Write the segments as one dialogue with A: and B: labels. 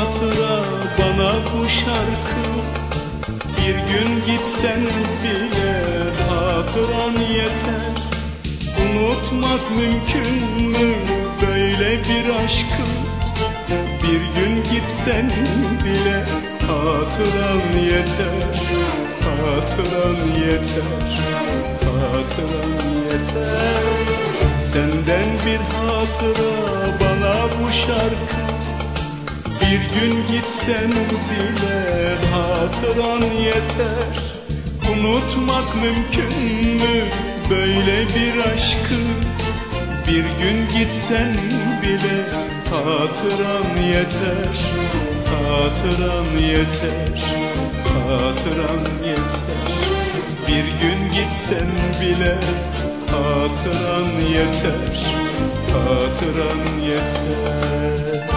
A: hatıra bana bu şarkı. Bir gün gitsen bile hatıran yeter. Unutmak mümkün mü böyle bir aşkı? Bir gün gitsen bile hatıran yeter. Hatıran yeter, hatıran yeter. Senden bir hatıra bana bu şarkı. Bir gün gitsen bile hatıran yeter. Unutmak mümkün mü böyle bir aşkı? Bir gün gitsen bile hatıran yeter. Hatıran yeter, hatıran yeter. Bir gün gitsen bile hatıran yeter. Hatıran yeter.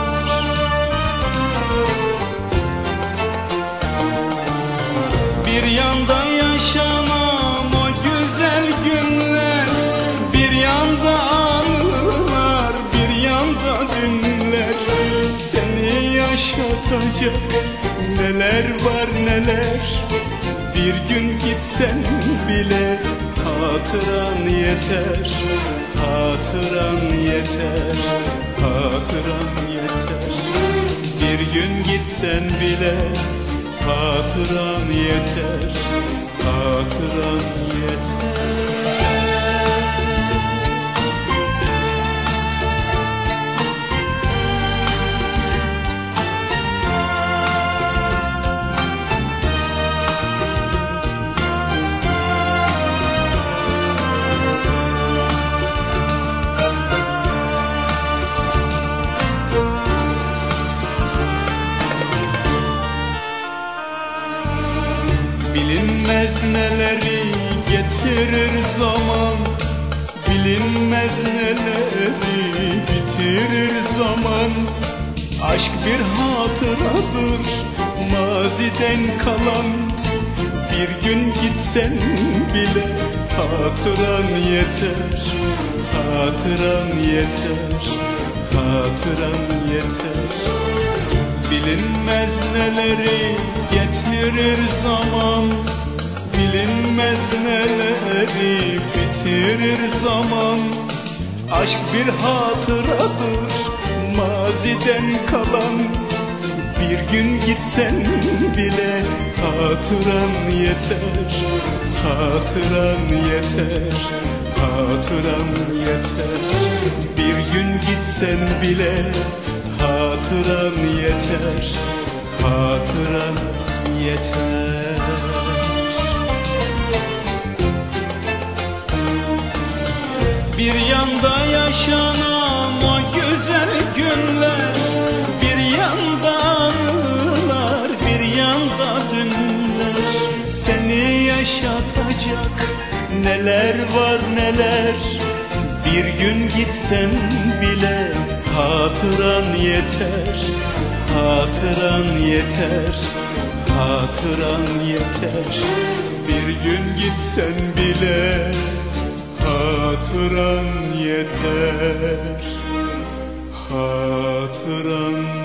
A: Bir yanda yaşanan o güzel günler, bir yanda anılar, bir yanda dünler. Seni yaşatacak neler var neler. Bir gün gitsen bile hatıran yeter. Hatıran yeter, hatıran yeter. Bir gün gitsen bile hatıran yeter. Hatıran yeter. Bilinmez neleri getirir zaman, bilinmez neleri bitirir zaman. Aşk bir hatıradır maziden kalan. Bir gün gitsen bile hatıran yeter. Hatıran yeter, hatıran yeter. Bilinmez neleri getirir zaman, bilinmez neleri bitirir zaman. Aşk bir hatıradır maziden kalan. Bir gün gitsen bile hatıran yeter. Hatıran yeter, hatıran yeter. Bir gün gitsen bile hatıran yeter. Hatıran yeter. Bir yanda yaşanan o güzel günler, bir yanda anılar, bir yanda dünler. Seni yaşatacak neler var neler. Bir gün gitsen bile hatıran yeter. Hatıran yeter, hatıran yeter. Bir gün gitsen bile hatıran yeter. Hatıran